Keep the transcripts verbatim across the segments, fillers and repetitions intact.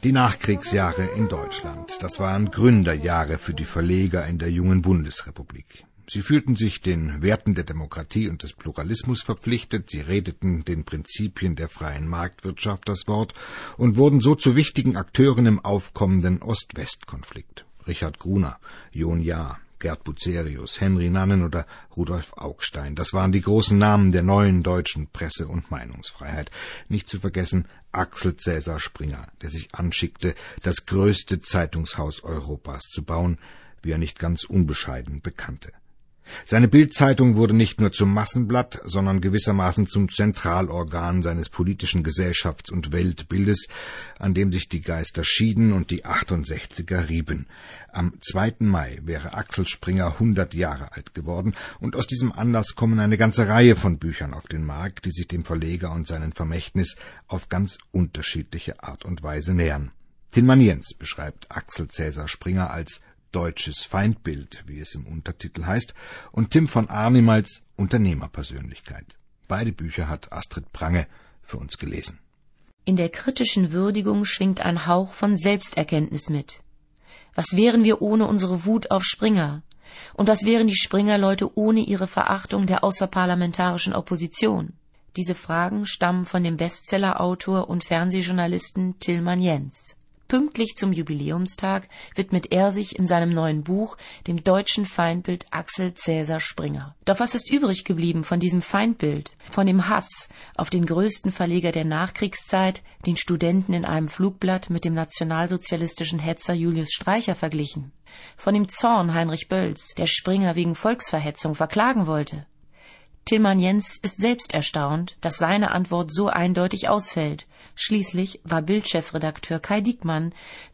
Die Nachkriegsjahre in Deutschland, das waren Gründerjahre für die Verleger in der jungen Bundesrepublik. Sie fühlten sich den Werten der Demokratie und des Pluralismus verpflichtet, sie redeten den Prinzipien der freien Marktwirtschaft das Wort und wurden so zu wichtigen Akteuren im aufkommenden Ost-West-Konflikt. Richard Gruner, John Jahr, Gerd Bucerius, Henry Nannen oder Rudolf Augstein, das waren die großen Namen der neuen deutschen Presse- und Meinungsfreiheit. Nicht zu vergessen Axel Cäsar Springer, der sich anschickte, das größte Zeitungshaus Europas zu bauen, wie er nicht ganz unbescheiden bekannte. Seine Bild-Zeitung wurde nicht nur zum Massenblatt, sondern gewissermaßen zum Zentralorgan seines politischen Gesellschafts- und Weltbildes, an dem sich die Geister schieden und die achtundsechziger rieben. Am zweiten Mai wäre Axel Springer hundert Jahre alt geworden, und aus diesem Anlass kommen eine ganze Reihe von Büchern auf den Markt, die sich dem Verleger und seinem Vermächtnis auf ganz unterschiedliche Art und Weise nähern. Tilman Jens beschreibt Axel Cäsar Springer als deutsches Feindbild, wie es im Untertitel heißt, und Tim von Arnim als Unternehmerpersönlichkeit. Beide Bücher hat Astrid Prange für uns gelesen. In der kritischen Würdigung schwingt ein Hauch von Selbsterkenntnis mit. Was wären wir ohne unsere Wut auf Springer? Und was wären die Springer-Leute ohne ihre Verachtung der außerparlamentarischen Opposition? Diese Fragen stammen von dem Bestsellerautor und Fernsehjournalisten Tilman Jens. Pünktlich zum Jubiläumstag widmet er sich in seinem neuen Buch dem deutschen Feindbild Axel Cäsar Springer. Doch was ist übrig geblieben von diesem Feindbild, von dem Hass auf den größten Verleger der Nachkriegszeit, den Studenten in einem Flugblatt mit dem nationalsozialistischen Hetzer Julius Streicher verglichen, von dem Zorn Heinrich Bölls, der Springer wegen Volksverhetzung verklagen wollte? Tilman Jens ist selbst erstaunt, dass seine Antwort so eindeutig ausfällt. Schließlich war Bild-Chefredakteur Kai Diekmann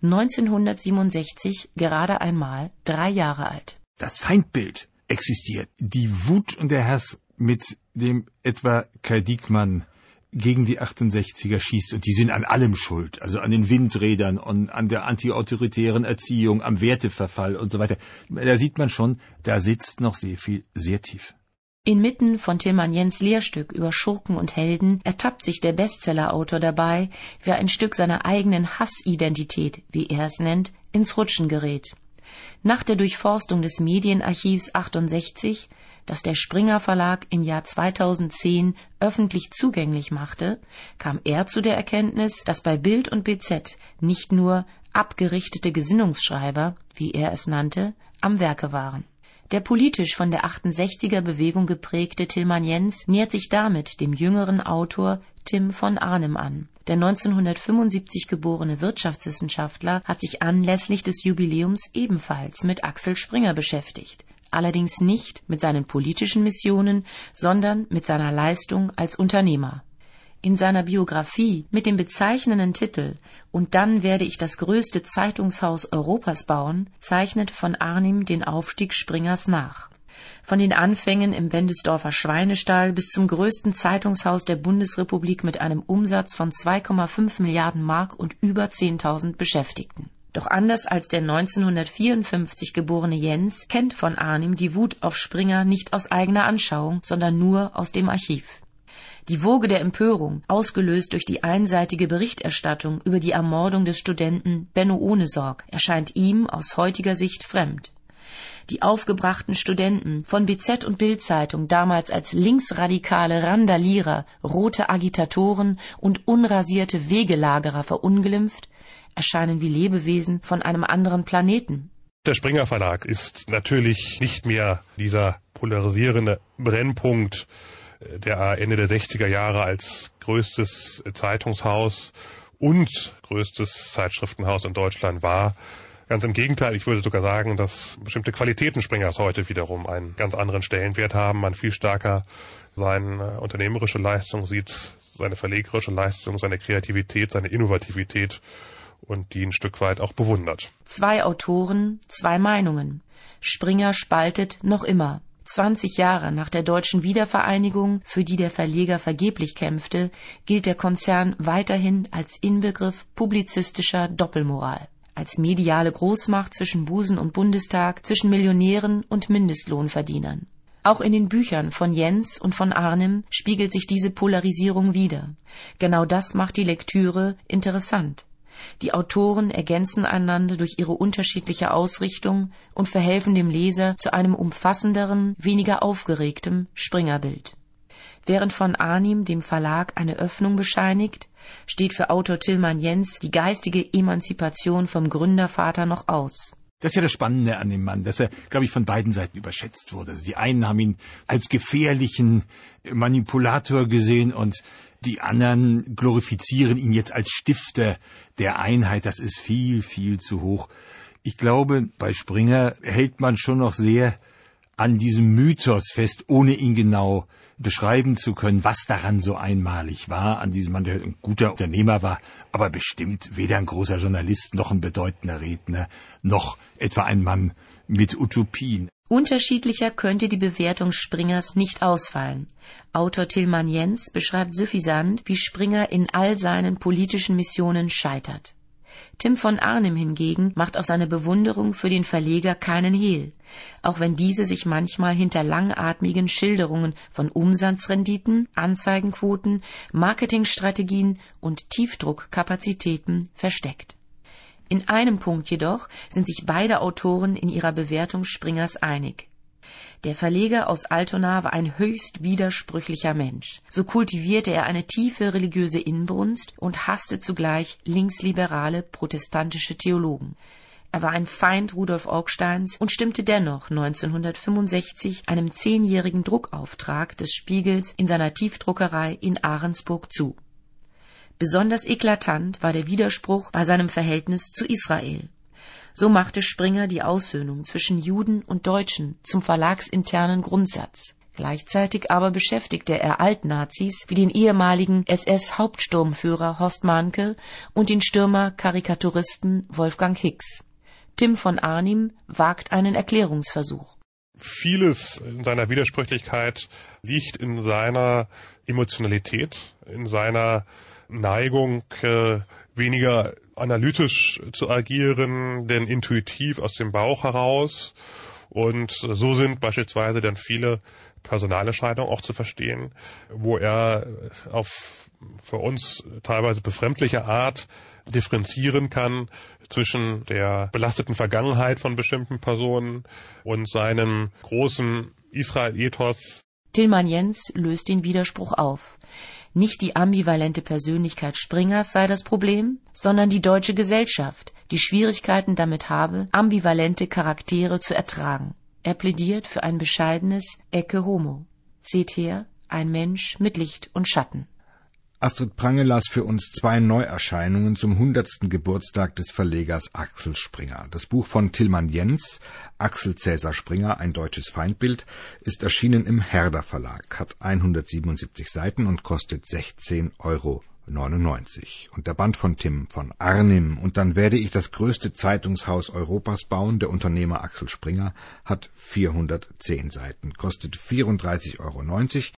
neunzehnhundertsiebenundsechzig gerade einmal drei Jahre alt. Das Feindbild existiert. Die Wut und der Hass, mit dem etwa Kai Diekmann gegen die achtundsechziger schießt, und die sind an allem schuld, also an den Windrädern und an der antiautoritären Erziehung, am Werteverfall und so weiter. Da sieht man schon, da sitzt noch sehr viel, sehr tief. Inmitten von Tilman Jens' Lehrstück über Schurken und Helden ertappt sich der Bestsellerautor dabei, wie er ein Stück seiner eigenen Hassidentität, wie er es nennt, ins Rutschen gerät. Nach der Durchforstung des Medienarchivs achtundsechzig, das der Springer Verlag im Jahr zweitausendzehn öffentlich zugänglich machte, kam er zu der Erkenntnis, dass bei Bild und B Z nicht nur abgerichtete Gesinnungsschreiber, wie er es nannte, am Werke waren. Der politisch von der achtundsechziger Bewegung geprägte Tilman Jens nähert sich damit dem jüngeren Autor Tim von Arnim an. Der neunzehnhundertfünfundsiebzig geborene Wirtschaftswissenschaftler hat sich anlässlich des Jubiläums ebenfalls mit Axel Springer beschäftigt. Allerdings nicht mit seinen politischen Missionen, sondern mit seiner Leistung als Unternehmer. In seiner Biografie mit dem bezeichnenden Titel »Und dann werde ich das größte Zeitungshaus Europas bauen« zeichnet von Arnim den Aufstieg Springers nach. Von den Anfängen im Wendesdorfer Schweinestall bis zum größten Zeitungshaus der Bundesrepublik mit einem Umsatz von zwei Komma fünf Milliarden Mark und über zehntausend Beschäftigten. Doch anders als der neunzehnhundertvierundfünfzig geborene Jens kennt von Arnim die Wut auf Springer nicht aus eigener Anschauung, sondern nur aus dem Archiv. Die Woge der Empörung, ausgelöst durch die einseitige Berichterstattung über die Ermordung des Studenten Benno Ohnesorg, erscheint ihm aus heutiger Sicht fremd. Die aufgebrachten Studenten, von B Z und Bild-Zeitung damals als linksradikale Randalierer, rote Agitatoren und unrasierte Wegelagerer verunglimpft, erscheinen wie Lebewesen von einem anderen Planeten. Der Springer Verlag ist natürlich nicht mehr dieser polarisierende Brennpunkt, der Ende der sechziger Jahre als größtes Zeitungshaus und größtes Zeitschriftenhaus in Deutschland war. Ganz im Gegenteil, ich würde sogar sagen, dass bestimmte Qualitäten Springers heute wiederum einen ganz anderen Stellenwert haben. Man viel stärker seine unternehmerische Leistung sieht, seine verlegerische Leistung, seine Kreativität, seine Innovativität und die ein Stück weit auch bewundert. Zwei Autoren, zwei Meinungen. Springer spaltet noch immer. zwanzig Jahre nach der deutschen Wiedervereinigung, für die der Verleger vergeblich kämpfte, gilt der Konzern weiterhin als Inbegriff publizistischer Doppelmoral. Als mediale Großmacht zwischen Busen und Bundestag, zwischen Millionären und Mindestlohnverdienern. Auch in den Büchern von Jens und von Arnim spiegelt sich diese Polarisierung wider. Genau das macht die Lektüre interessant. Die Autoren ergänzen einander durch ihre unterschiedliche Ausrichtung und verhelfen dem Leser zu einem umfassenderen, weniger aufgeregtem Springer-Bild. Während von Arnim dem Verlag eine Öffnung bescheinigt, steht für Autor Tilman Jens die geistige Emanzipation vom Gründervater noch aus. Das ist ja das Spannende an dem Mann, dass er, glaube ich, von beiden Seiten überschätzt wurde. Also die einen haben ihn als gefährlichen Manipulator gesehen und die anderen glorifizieren ihn jetzt als Stifter der Einheit. Das ist viel, viel zu hoch. Ich glaube, bei Springer hält man schon noch sehr an diesem Mythos fest, ohne ihn genau beschreiben zu können, was daran so einmalig war, an diesem Mann, der ein guter Unternehmer war, aber bestimmt weder ein großer Journalist, noch ein bedeutender Redner, noch etwa ein Mann mit Utopien. Unterschiedlicher könnte die Bewertung Springers nicht ausfallen. Autor Tilman Jens beschreibt suffisant, wie Springer in all seinen politischen Missionen scheitert. Tim von Arnim hingegen macht aus seiner Bewunderung für den Verleger keinen Hehl, auch wenn diese sich manchmal hinter langatmigen Schilderungen von Umsatzrenditen, Anzeigenquoten, Marketingstrategien und Tiefdruckkapazitäten versteckt. In einem Punkt jedoch sind sich beide Autoren in ihrer Bewertung Springers einig. Der Verleger aus Altona war ein höchst widersprüchlicher Mensch. So kultivierte er eine tiefe religiöse Inbrunst und hasste zugleich linksliberale protestantische Theologen. Er war ein Feind Rudolf Augsteins und stimmte dennoch neunzehnhundertfünfundsechzig einem zehnjährigen Druckauftrag des Spiegels in seiner Tiefdruckerei in Ahrensburg zu. Besonders eklatant war der Widerspruch bei seinem Verhältnis zu Israel. So machte Springer die Aussöhnung zwischen Juden und Deutschen zum verlagsinternen Grundsatz. Gleichzeitig aber beschäftigte er Altnazis wie den ehemaligen S S-Hauptsturmführer Horst Mahnke und den Stürmer-Karikaturisten Wolfgang Hicks. Tim von Arnim wagt einen Erklärungsversuch. Vieles in seiner Widersprüchlichkeit liegt in seiner Emotionalität, in seiner Neigung, äh, weniger analytisch zu agieren, denn intuitiv aus dem Bauch heraus. Und so sind beispielsweise dann viele Personalentscheidungen auch zu verstehen, wo er auf für uns teilweise befremdliche Art differenzieren kann zwischen der belasteten Vergangenheit von bestimmten Personen und seinem großen Israel-Ethos. Tilman Jens löst den Widerspruch auf. Nicht die ambivalente Persönlichkeit Springers sei das Problem, sondern die deutsche Gesellschaft, die Schwierigkeiten damit habe, ambivalente Charaktere zu ertragen. Er plädiert für ein bescheidenes Ecce Homo. Seht her, ein Mensch mit Licht und Schatten. Astrid Prange las für uns zwei Neuerscheinungen zum hundertsten Geburtstag des Verlegers Axel Springer. Das Buch von Tilman Jens, Axel Cäsar Springer, ein deutsches Feindbild, ist erschienen im Herder Verlag, hat hundertsiebenundsiebzig Seiten und kostet sechzehn Euro neunundneunzig. Und der Band von Tim von Arnim, und dann werde ich das größte Zeitungshaus Europas bauen, der Unternehmer Axel Springer, hat vierhundertzehn Seiten, kostet vierunddreißig Euro neunzig.